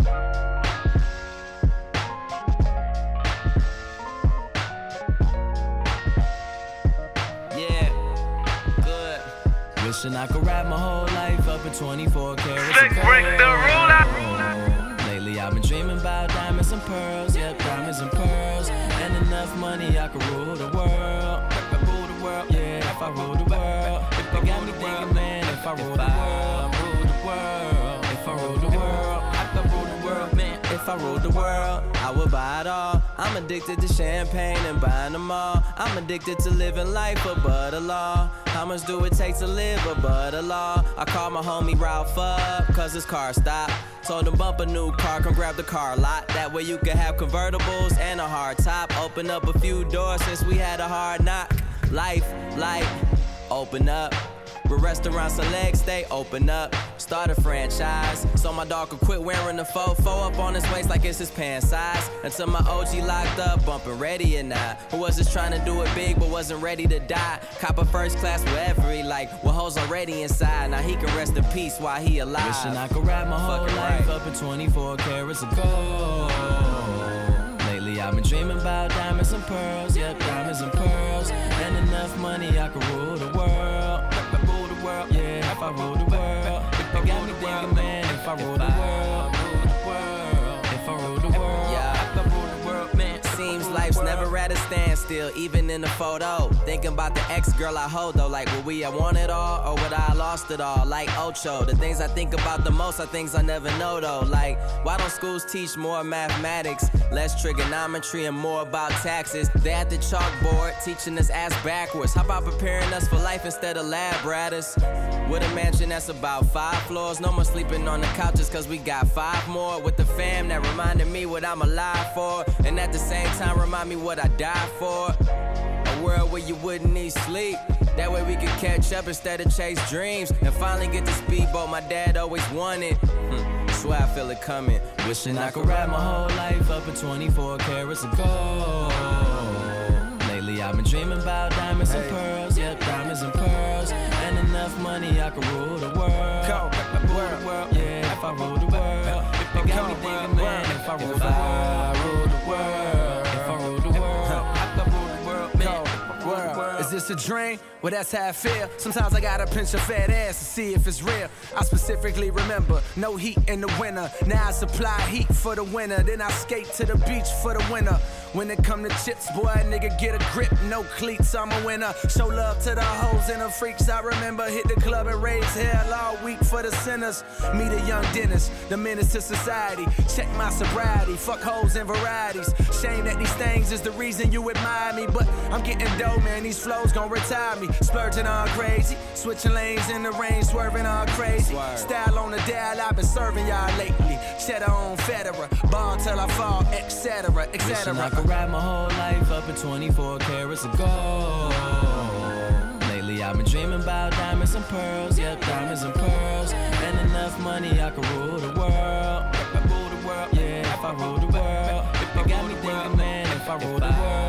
Wishing I could rap my whole life up in 24 carats. Slick break the ruler. Lately I've been dreaming about diamonds and pearls. Yep, diamonds and pearls. And enough money I could rule the world. Rule the world, yeah, if I rule the world. It got me thinking, man, if I rule the world. Rule the world. If I rule the world, I could rule the world, man. If I ruled the world, I would buy it all. I'm addicted to champagne and buying them all. I'm addicted to living life above the law. How much do it take to live above the law? I called my homie Ralph up, cause his car stopped. Told him bump a new car, come grab the car lot. That way you can have convertibles and a hard top. Open up a few doors since we had a hard knock. Life, open up. With restaurants and legs, they open up. Start a franchise, so my dog could quit wearing the fofo up on his waist like it's his pants size. Until my OG locked up, bumping ready or not. Who was just trying to do it big but wasn't ready to die. Cop a first class wherever he like, with hoes already inside. Now he can rest in peace while he alive. Wishing I could rap my whole life up in 24 carats of gold. Lately I've been dreaming about diamonds and pearls. Yep, diamonds and pearls. And enough money I could rule the world. Rule the world, yeah, if I rule the world. It got me thinking, man, if I rule the world. If I rule the world, yeah, I could rule the world, man. Seems life's never at a standstill, even in the photo. Thinking about the ex-girl I hold though, like would we have won it all, or would I have lost it all? Like Ocho, the things I think about the most are things I never know though. Like, why don't schools teach more mathematics, less trigonometry, and more about taxes? They at the chalkboard teaching us ass backwards. How about preparing us for life instead of lab ratters? With a mansion that's about 5 floors, no more sleeping on the couches cause we got 5 more. With the fam that reminded me what I'm alive for, and at the same time remind me what I died for. A world where you wouldn't need sleep, that way we could catch up instead of chase dreams. And finally get the speedboat my dad always wanted. Swear I feel it coming. Wishing I could rap my whole life up in 24 carats of gold. Lately I've been dreaming about diamonds and pearls. Yep, diamonds and pearls. And enough money I could rule the world. Rule the world, yeah, if I rule the world. It got me thinking, man, if I rule the world. If I rule the world, I could rule the world, man. Is this a dream? Well, that's how I feel. Sometimes I gotta pinch a fat ass to see if it's real. I specifically remember no heat in the winter. Now I supply heat for the winter. Then I skate to the beach for the winter. When it come to chips, boy, nigga get a grip. No cleats, I'm a winner. Show love to the hoes and the freaks. I remember hit the club and raise hell all week for the sinners. Meet a young dentist, the menace to society. Check my sobriety, fuck hoes and varieties. Shame that these things is the reason you admire me. But I'm getting dough, man, these flows gon' retire me. Splurging all crazy, switching lanes in the rain, swerving all crazy. Style on the dial, I've been serving y'all lately. Cheddar on Federer, ball till I fall, etc., etc. Wishing I could rap my whole life up in 24 carats of gold. Lately I've been dreaming about diamonds and pearls. Yep, diamonds and pearls. And enough money I could rule the world. Rule the world, yeah, if I rule the world. It got me thinking, man, if I rule the world.